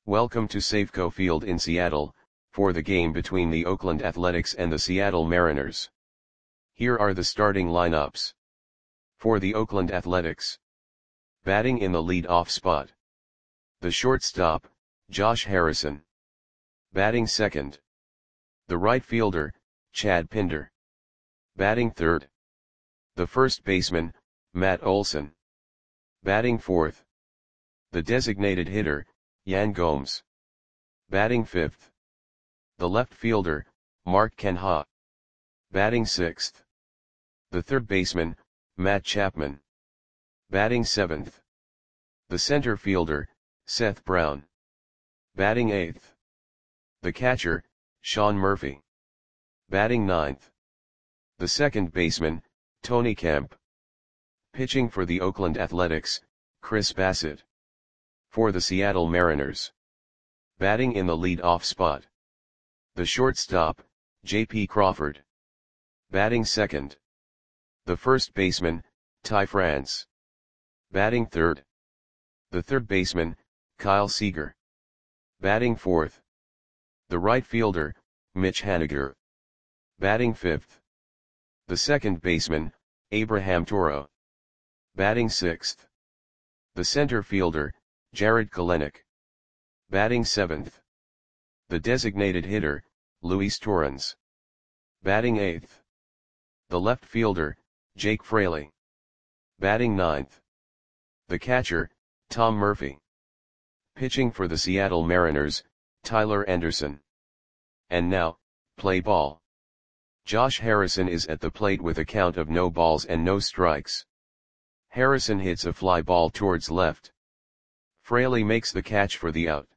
Welcome to Safeco Field in Seattle, for the game between the Oakland Athletics and the Seattle Mariners. Here are the starting lineups. For the Oakland Athletics. Batting in the lead-off spot. The shortstop, Josh Harrison. Batting second. The right fielder, Chad Pinder. Batting third. The first baseman, Matt Olson. Batting fourth. The designated hitter, Yan Gomes. Batting fifth. The left fielder, Mark Canha. Batting sixth. The third baseman, Matt Chapman. Batting seventh. The center fielder, Seth Brown. Batting eighth. The catcher, Sean Murphy. Batting ninth. The second baseman, Tony Kemp. Pitching for the Oakland Athletics, Chris Bassitt. For the Seattle Mariners. Batting in the lead-off spot. The shortstop, J.P. Crawford. Batting second. The first baseman, Ty France. Batting third. The third baseman, Kyle Seager. Batting fourth. The right fielder, Mitch Haniger. Batting fifth. The second baseman, Abraham Toro. Batting sixth. The center fielder, Jarred Kelenic. Batting seventh. The designated hitter, Luis Torrens. Batting eighth. The left fielder, Jake Fraley. Batting ninth. The catcher, Tom Murphy. Pitching for the Seattle Mariners, Tyler Anderson. And now, play ball. Josh Harrison is at the plate with a count of no balls and no strikes. Harrison hits a fly ball towards left. Fraley makes the catch for the out.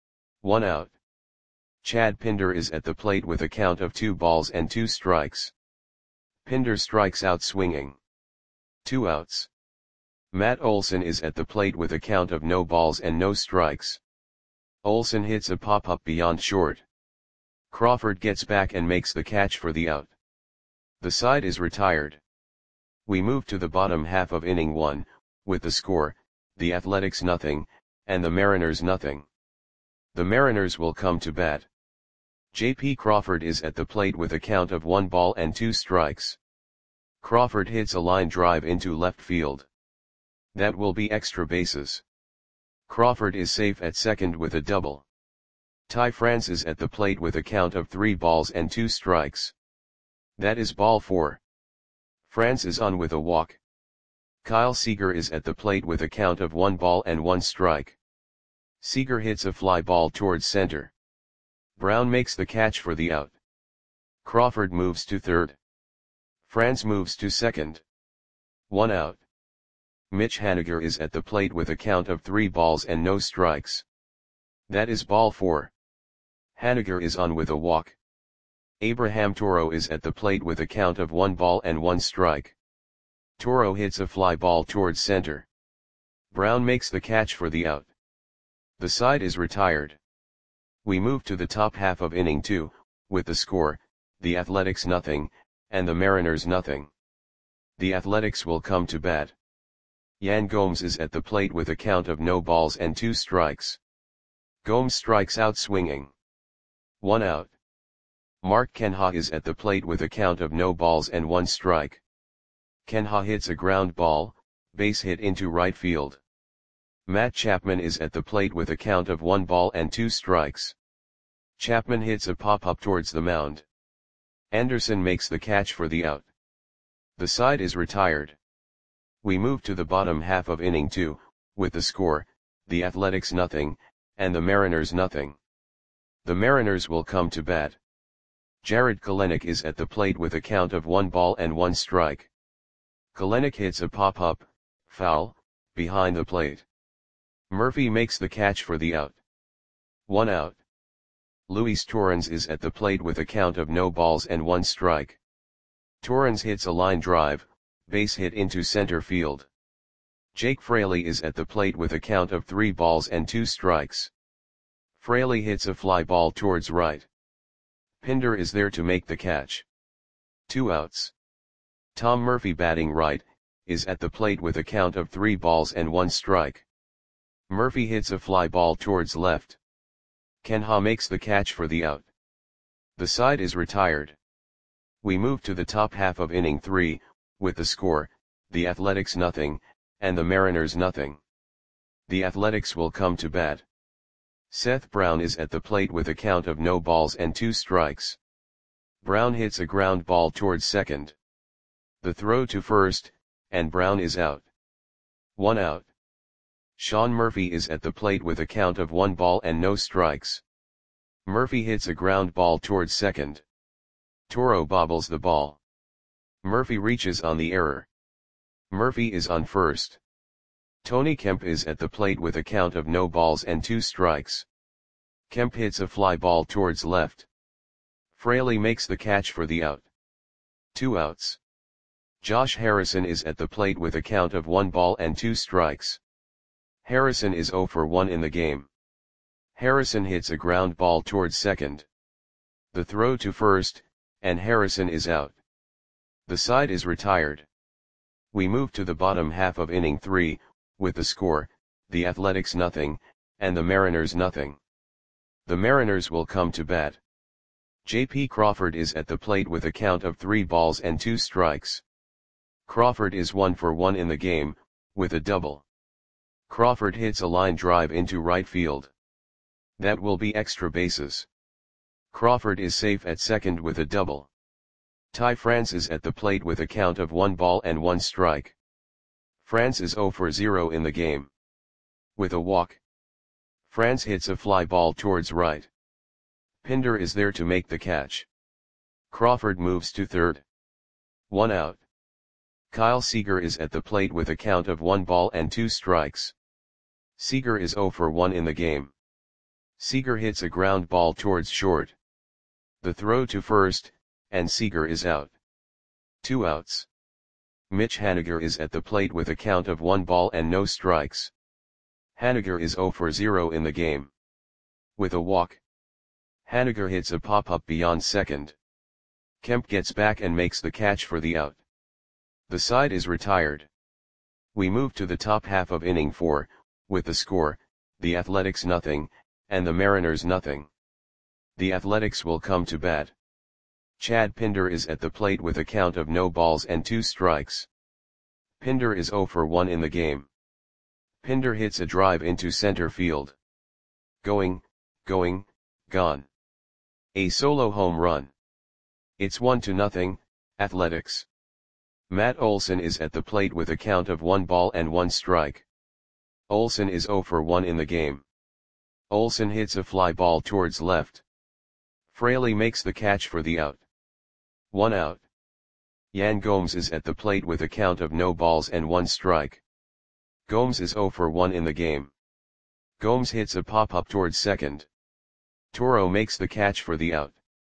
1 out. Chad Pinder is at the plate with a count of 2 balls and 2 strikes. Pinder strikes out swinging. 2 outs. Matt Olson is at the plate with a count of no balls and no strikes. Olson hits a pop-up beyond short. Crawford gets back and makes the catch for the out. The side is retired. We move to the bottom half of inning 1, with the score, the Athletics nothing, and the Mariners nothing. The Mariners will come to bat. J.P. Crawford is at the plate with a count of 1 ball and 2 strikes. Crawford hits a line drive into left field. That will be extra bases. Crawford is safe at second with a double. Ty France is at the plate with a count of 3 balls and 2 strikes. That is ball 4. France is on with a walk. Kyle Seager is at the plate with a count of 1 ball and 1 strike. Seager hits a fly ball towards center. Brown makes the catch for the out. Crawford moves to third. France moves to second. 1 out. Mitch Haniger is at the plate with a count of 3 balls and no strikes. That is ball 4. Haniger is on with a walk. Abraham Toro is at the plate with a count of 1 ball and 1 strike. Toro hits a fly ball towards center. Brown makes the catch for the out. The side is retired. We move to the top half of inning 2, with the score, the Athletics nothing, and the Mariners nothing. The Athletics will come to bat. Yan Gomes is at the plate with a count of no balls and 2 strikes. Gomes strikes out swinging. 1 out. Mark Canha is at the plate with a count of no balls and 1 strike. Canha hits a ground ball, base hit into right field. Matt Chapman is at the plate with a count of 1 ball and 2 strikes. Chapman hits a pop-up towards the mound. Anderson makes the catch for the out. The side is retired. We move to the bottom half of inning 2, with the score, the Athletics nothing, and the Mariners nothing. The Mariners will come to bat. Jarred Kelenic is at the plate with a count of 1 ball and 1 strike. Kelenic hits a pop-up, foul, behind the plate. Murphy makes the catch for the out. 1 out. Luis Torrens is at the plate with a count of no balls and 1 strike. Torrens hits a line drive, base hit into center field. Jake Fraley is at the plate with a count of 3 balls and 2 strikes. Fraley hits a fly ball towards right. Pinder is there to make the catch. 2 outs. Tom Murphy batting right, is at the plate with a count of 3 balls and 1 strike. Murphy hits a fly ball towards left. Kenha makes the catch for the out. The side is retired. We move to the top half of inning 3, with the score, the Athletics nothing, and the Mariners nothing. The Athletics will come to bat. Seth Brown is at the plate with a count of no balls and 2 strikes. Brown hits a ground ball towards second. The throw to first, and Brown is out. 1 out. Sean Murphy is at the plate with a count of 1 ball and no strikes. Murphy hits a ground ball towards second. Toro bobbles the ball. Murphy reaches on the error. Murphy is on first. Tony Kemp is at the plate with a count of no balls and 2 strikes. Kemp hits a fly ball towards left. Fraley makes the catch for the out. 2 outs. Josh Harrison is at the plate with a count of 1 ball and 2 strikes. Harrison is 0 for 1 in the game. Harrison hits a ground ball towards second. The throw to first, and Harrison is out. The side is retired. We move to the bottom half of inning 3, with the score, the Athletics nothing, and the Mariners nothing. The Mariners will come to bat. J.P. Crawford is at the plate with a count of 3 balls and 2 strikes. Crawford is 1 for 1 in the game, with a double. Crawford hits a line drive into right field. That will be extra bases. Crawford is safe at second with a double. Ty France is at the plate with a count of 1 ball and 1 strike. France is 0 for 0 in the game. With a walk. France hits a fly ball towards right. Pinder is there to make the catch. Crawford moves to third. 1 out. Kyle Seager is at the plate with a count of 1 ball and 2 strikes. Seager is 0 for 1 in the game. Seager hits a ground ball towards short. The throw to first, and Seager is out. 2 outs. Mitch Haniger is at the plate with a count of 1 ball and no strikes. Haniger is 0 for 0 in the game. With a walk. Haniger hits a pop-up beyond second. Kemp gets back and makes the catch for the out. The side is retired. We move to the top half of inning 4, with the score, the Athletics nothing, and the Mariners nothing. The Athletics will come to bat. Chad Pinder is at the plate with a count of no balls and 2 strikes. Pinder is 0 for 1 in the game. Pinder hits a drive into center field. Going, gone. A solo home run. It's 1-0, Athletics. Matt Olson is at the plate with a count of 1 ball and 1 strike. Olson is 0 for 1 in the game. Olson hits a fly ball towards left. Fraley makes the catch for the out. 1 out. Yan Gomes is at the plate with a count of no balls and 1 strike. Gomes is 0 for 1 in the game. Gomes hits a pop-up towards second. Toro makes the catch for the out.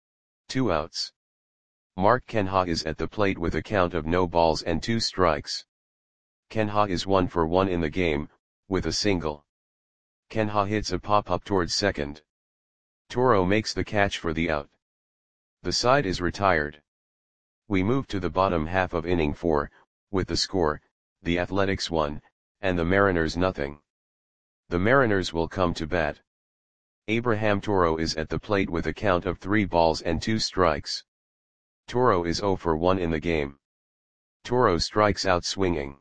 2 outs. Mark Kenha is at the plate with a count of no balls and 2 strikes. Kenha is 1 for 1 in the game, with a single. Kenha hits a pop-up towards second. Toro makes the catch for the out. The side is retired. We move to the bottom half of inning 4, with the score, the Athletics 1, and the Mariners nothing. The Mariners will come to bat. Abraham Toro is at the plate with a count of 3 balls and 2 strikes. Toro is 0 for 1 in the game. Toro strikes out swinging.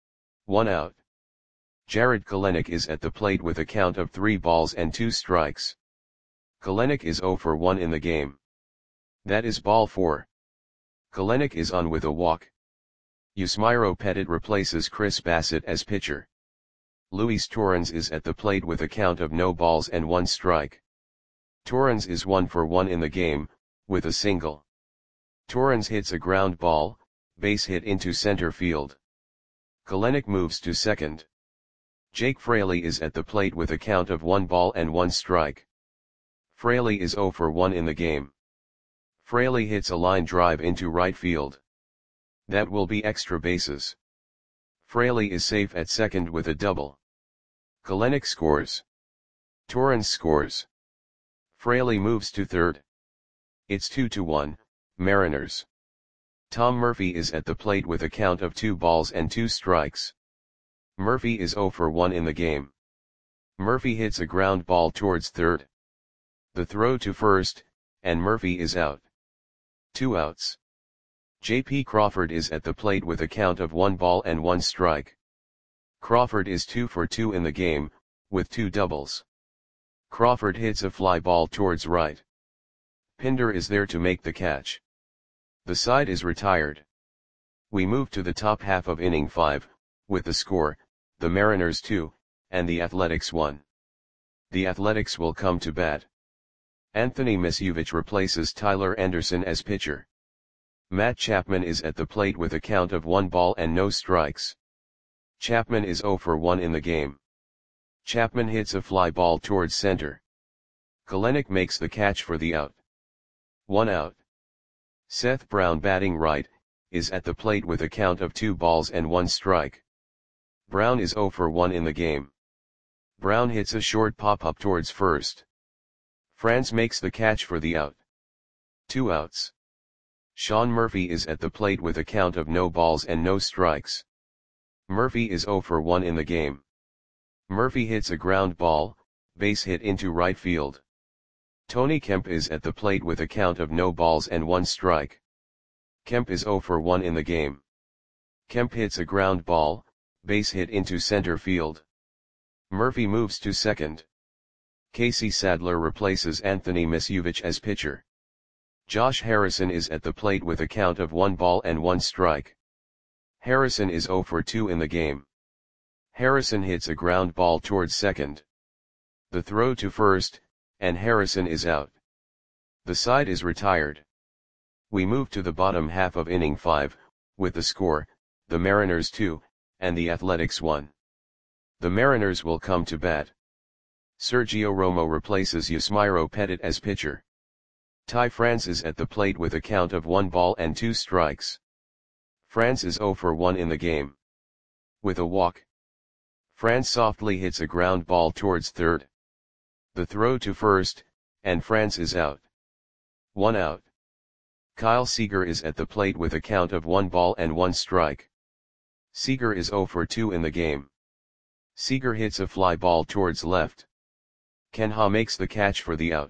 1 out. Jared Kelenic is at the plate with a count of 3 balls and 2 strikes. Kelenic is 0 for 1 in the game. That is ball 4. Kelenic is on with a walk. Yusmeiro Petit replaces Chris Bassett as pitcher. Luis Torrens is at the plate with a count of no balls and 1 strike. Torrens is 1 for 1 in the game, with a single. Torrens hits a ground ball, base hit into center field. Kelenic moves to second. Jake Fraley is at the plate with a count of 1 ball and 1 strike. Fraley is 0 for 1 in the game. Fraley hits a line drive into right field. That will be extra bases. Fraley is safe at second with a double. Kelenic scores. Torrens scores. Fraley moves to third. It's 2-1, Mariners. Tom Murphy is at the plate with a count of 2 balls and 2 strikes. Murphy is 0 for 1 in the game. Murphy hits a ground ball towards third. The throw to first, and Murphy is out. 2 outs. J.P. Crawford is at the plate with a count of 1 ball and 1 strike. Crawford is 2 for 2 in the game, with 2 doubles. Crawford hits a fly ball towards right. Pinder is there to make the catch. The side is retired. We move to the top half of inning 5, with the score, the Mariners 2, and the Athletics 1. The Athletics will come to bat. Anthony Misiewicz replaces Tyler Anderson as pitcher. Matt Chapman is at the plate with a count of 1 ball and no strikes. Chapman is 0 for 1 in the game. Chapman hits a fly ball towards center. Kelenic makes the catch for the out. 1 out. Seth Brown, batting right, is at the plate with a count of 2 balls and 1 strike. Brown is 0 for 1 in the game. Brown hits a short pop-up towards first. Franz makes the catch for the out. 2 outs. Sean Murphy is at the plate with a count of no balls and no strikes. Murphy is 0 for 1 in the game. Murphy hits a ground ball, base hit into right field. Tony Kemp is at the plate with a count of no balls and 1 strike. Kemp is 0 for 1 in the game. Kemp hits a ground ball, base hit into center field. Murphy moves to second. Casey Sadler replaces Anthony Misiewicz as pitcher. Josh Harrison is at the plate with a count of 1 ball and 1 strike. Harrison is 0 for 2 in the game. Harrison hits a ground ball towards second. The throw to first, and Harrison is out. The side is retired. We move to the bottom half of inning 5, with the score, the Mariners 2, and the Athletics 1. The Mariners will come to bat. Sergio Romo replaces Yusmeiro Petit as pitcher. Ty France is at the plate with a count of 1 ball and 2 strikes. France is 0 for 1 in the game. With a walk, France softly hits a ground ball towards third. The throw to first, and France is out. 1 out. Kyle Seager is at the plate with a count of 1 ball and 1 strike. Seager is 0 for 2 in the game. Seager hits a fly ball towards left. Ken Ha makes the catch for the out.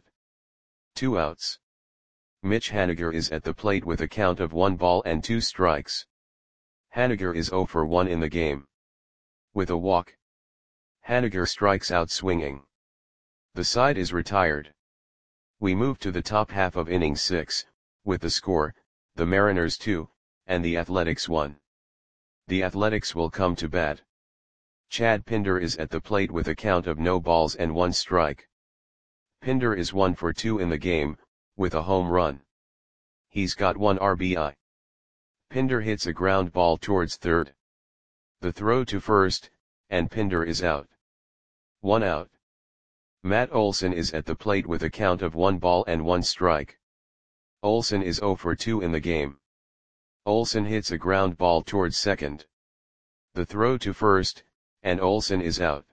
2 outs. Mitch Haniger is at the plate with a count of 1 ball and 2 strikes. Haniger is 0 for 1 in the game. With a walk, Haniger strikes out swinging. The side is retired. We move to the top half of inning 6, with the score, the Mariners 2, and the Athletics 1. The Athletics will come to bat. Chad Pinder is at the plate with a count of no balls and 1 strike. Pinder is 1 for 2 in the game, with a home run. He's got 1 RBI. Pinder hits a ground ball towards third. The throw to first, and Pinder is out. 1 out. Matt Olson is at the plate with a count of 1 ball and 1 strike. Olson is 0 for 2 in the game. Olson hits a ground ball towards second. The throw to first, and Olson is out.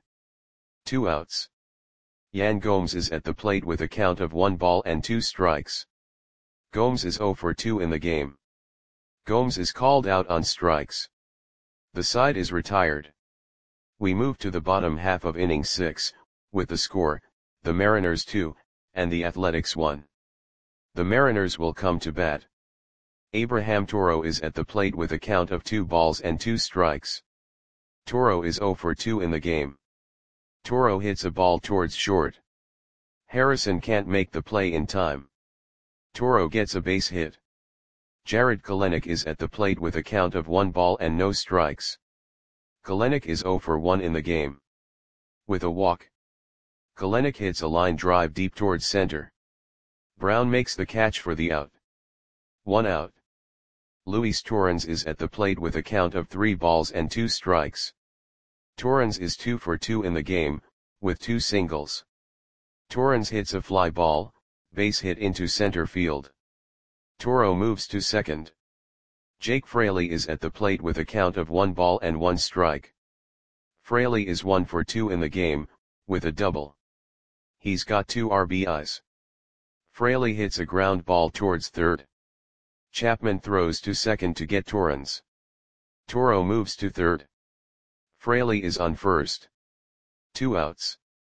2 outs. Yan Gomes is at the plate with a count of 1 ball and 2 strikes. Gomes is 0 for 2 in the game. Gomes is called out on strikes. The side is retired. We move to the bottom half of inning 6, with the score, the Mariners 2, and the Athletics 1. The Mariners will come to bat. Abraham Toro is at the plate with a count of 2 balls and 2 strikes. Toro is 0 for 2 in the game. Toro hits a ball towards short. Harrison can't make the play in time. Toro gets a base hit. Jared Kelenic is at the plate with a count of 1 ball and no strikes. Kelenic is 0 for 1 in the game. With a walk, Kelenic hits a line drive deep towards center. Brown makes the catch for the out. 1 out. Luis Torrens is at the plate with a count of 3 balls and 2 strikes. Torrens is 2 for 2 in the game, with 2 singles. Torrens hits a fly ball, base hit into center field. Toro moves to second. Jake Fraley is at the plate with a count of 1 ball and 1 strike. Fraley is 1 for 2 in the game, with a double. He's got 2 RBIs. Fraley hits a ground ball towards third. Chapman throws to second to get Torrens. Toro moves to third. Fraley is on first. 2 outs.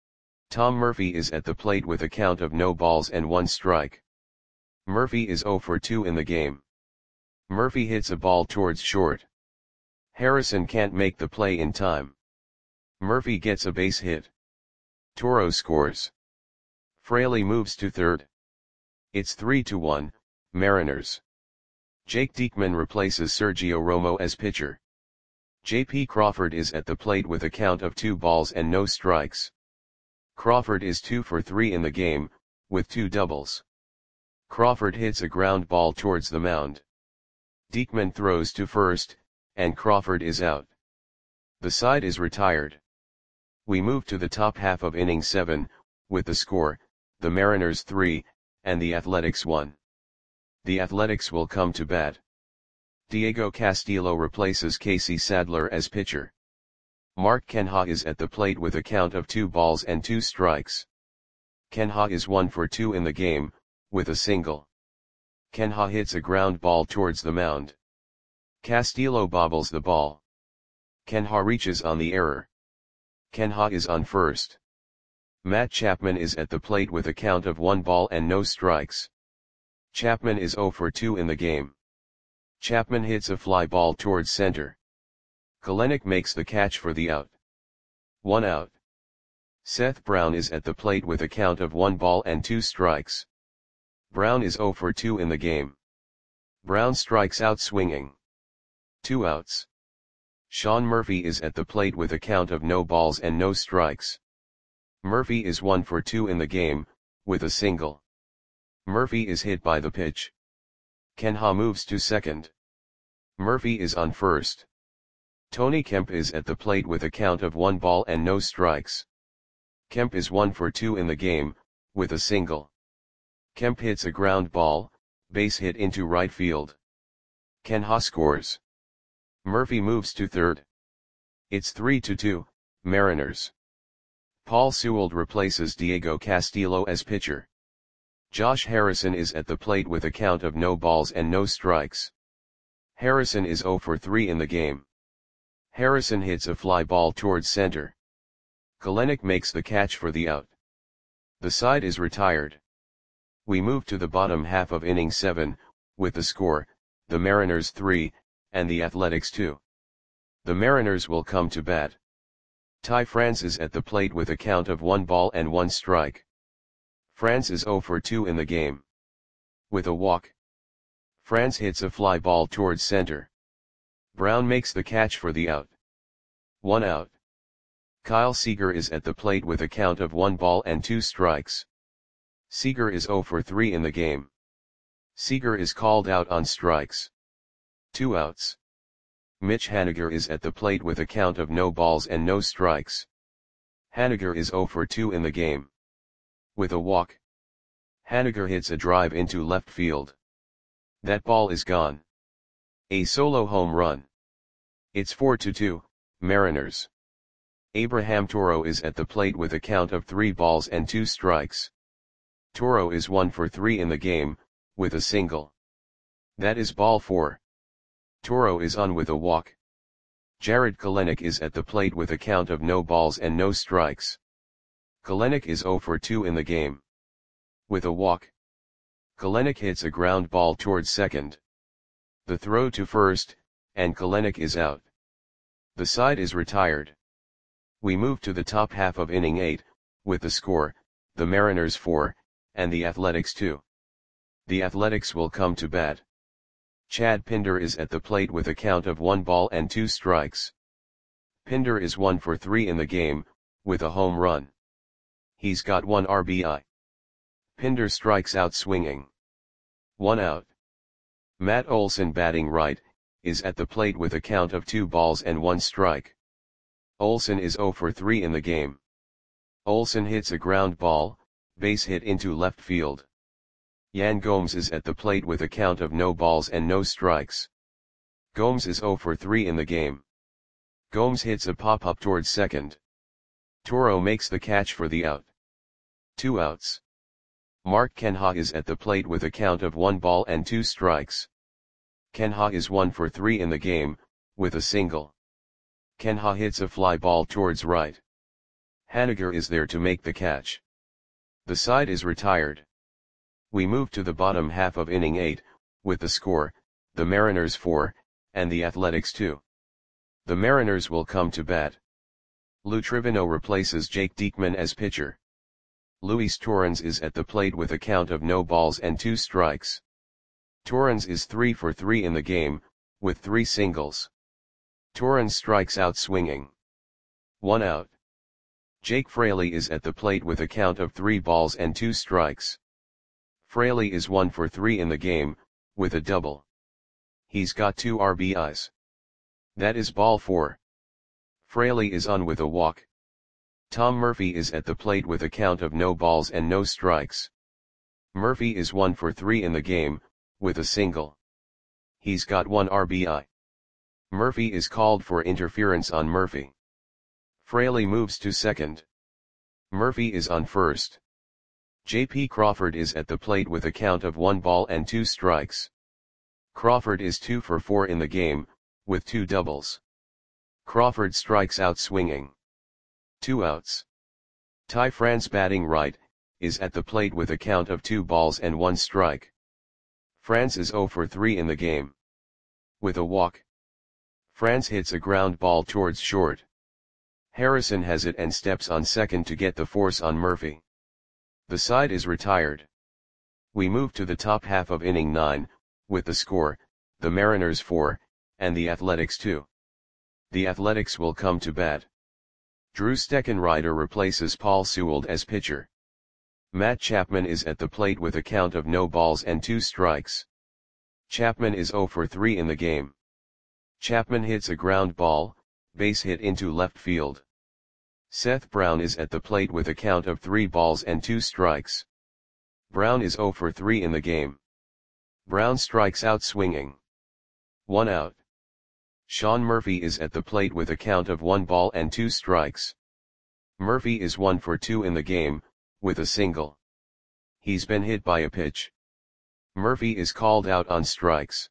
Tom Murphy is at the plate with a count of no balls and 1 strike. Murphy is 0 for 2 in the game. Murphy hits a ball towards short. Harrison can't make the play in time. Murphy gets a base hit. Toro scores. Fraley moves to third. It's 3-1, Mariners. Jake Diekman replaces Sergio Romo as pitcher. J.P. Crawford is at the plate with a count of 2 balls and no strikes. Crawford is 2 for 3 in the game, with 2 doubles. Crawford hits a ground ball towards the mound. Diekman throws to first, and Crawford is out. The side is retired. We move to the top half of inning 7, with the score, the Mariners 3, and the Athletics 1. The Athletics will come to bat. Diego Castillo replaces Casey Sadler as pitcher. Mark Kenha is at the plate with a count of 2 balls and 2 strikes. Kenha is 1 for 2 in the game, with a single. Kenha hits a ground ball towards the mound. Castillo bobbles the ball. Kenha reaches on the error. Kenha is on first. Matt Chapman is at the plate with a count of 1 ball and no strikes. Chapman is 0 for 2 in the game. Chapman hits a fly ball towards center. Kelenic makes the catch for the out. 1 out. Seth Brown is at the plate with a count of 1 ball and 2 strikes. Brown is 0 for 2 in the game. Brown strikes out swinging. 2 outs. Sean Murphy is at the plate with a count of no balls and no strikes. Murphy is 1 for 2 in the game, with a single. Murphy is hit by the pitch. Kenha moves to second. Murphy is on first. Tony Kemp is at the plate with a count of 1 ball and no strikes. Kemp is 1 for 2 in the game, with a single. Kemp hits a ground ball, base hit into right field. Kenha scores. Murphy moves to third. It's 3-2, Mariners. Paul Sewald replaces Diego Castillo as pitcher. Josh Harrison is at the plate with a count of no balls and no strikes. Harrison is 0 for 3 in the game. Harrison hits a fly ball towards center. Kelenic makes the catch for the out. The side is retired. We move to the bottom half of inning 7, with the score, the Mariners 3, and the Athletics 2. The Mariners will come to bat. Ty France is at the plate with a count of 1 ball and 1 strike. France is 0 for 2 in the game. With a walk. France hits a fly ball towards center. Brown makes the catch for the out. 1 out. Kyle Seager is at the plate with a count of 1 ball and 2 strikes. Seager is 0 for 3 in the game. Seager is called out on strikes. 2 outs. Mitch Haniger is at the plate with a count of no balls and no strikes. Haniger is 0 for 2 in the game. With a walk. Haniger hits a drive into left field. That ball is gone. A solo home run. It's 4-2, Mariners. Abraham Toro is at the plate with a count of 3 balls and 2 strikes. Toro is 1 for 3 in the game, with a single. That is ball 4. Toro is on with a walk. Jared Kelenic is at the plate with a count of no balls and no strikes. Kelenic is 0 for 2 in the game. With a walk. Kelenic hits a ground ball towards second. The throw to first, and Kelenic is out. The side is retired. We move to the top half of inning 8, with the score, the Mariners 4, and the Athletics 2. The Athletics will come to bat. Chad Pinder is at the plate with a count of 1 ball and 2 strikes. Pinder is 1 for 3 in the game, with a home run. He's got 1 RBI. Pinder strikes out swinging. 1 out. Matt Olson batting right, is at the plate with a count of 2 balls and 1 strike. Olson is 0 for 3 in the game. Olson hits a ground ball, base hit into left field. Yan Gomes is at the plate with a count of no balls and no strikes. Gomes is 0 for 3 in the game. Gomes hits a pop-up towards second. Toro makes the catch for the out. 2 outs. Mark Kenha is at the plate with a count of 1 ball and 2 strikes. Kenha is 1 for 3 in the game, with a single. Kenha hits a fly ball towards right. Haniger is there to make the catch. The side is retired. We move to the bottom half of inning 8, with the score, the Mariners 4, and the Athletics 2. The Mariners will come to bat. Lou Trivino replaces Jake Diekman as pitcher. Luis Torrens is at the plate with a count of no balls and 2 strikes. Torrens is 3 for 3 in the game, with 3 singles. Torrens strikes out swinging. 1 out. Jake Fraley is at the plate with a count of 3 balls and 2 strikes. Fraley is 1 for 3 in the game, with a double. He's got 2 RBIs. That is ball 4. Fraley is on with a walk. Tom Murphy is at the plate with a count of no balls and no strikes. Murphy is 1 for 3 in the game, with a single. He's got 1 RBI. Murphy is called for interference on Murphy. Fraley moves to second. Murphy is on first. J.P. Crawford is at the plate with a count of 1 ball and 2 strikes. Crawford is 2 for 4 in the game, with 2 doubles. Crawford strikes out swinging. 2 outs. Ty France, batting right, is at the plate with a count of 2 balls and 1 strike. France is 0 for 3 in the game. With a walk. France hits a ground ball towards short. Harrison has it and steps on second to get the force on Murphy. The side is retired. We move to the top half of inning 9, with the score, the Mariners 4, and the Athletics 2. The Athletics will come to bat. Drew Steckenrider replaces Paul Sewald as pitcher. Matt Chapman is at the plate with a count of no balls and 2 strikes. Chapman is 0 for 3 in the game. Chapman hits a ground ball, base hit into left field. Seth Brown is at the plate with a count of 3 balls and 2 strikes. Brown is 0 for 3 in the game. Brown strikes out swinging. 1 out. Sean Murphy is at the plate with a count of 1 ball and 2 strikes. Murphy is 1 for 2 in the game, with a single. He's been hit by a pitch. Murphy is called out on strikes.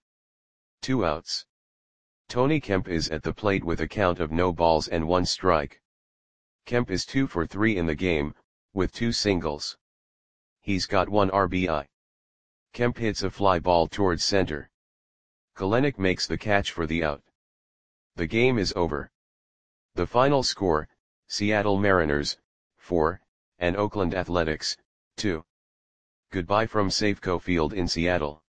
2 outs. Tony Kemp is at the plate with a count of no balls and 1 strike. Kemp is 2 for 3 in the game, with 2 singles. He's got 1 RBI. Kemp hits a fly ball towards center. Kelenic makes the catch for the out. The game is over. The final score, Seattle Mariners, 4, and Oakland Athletics, 2. Goodbye from Safeco Field in Seattle.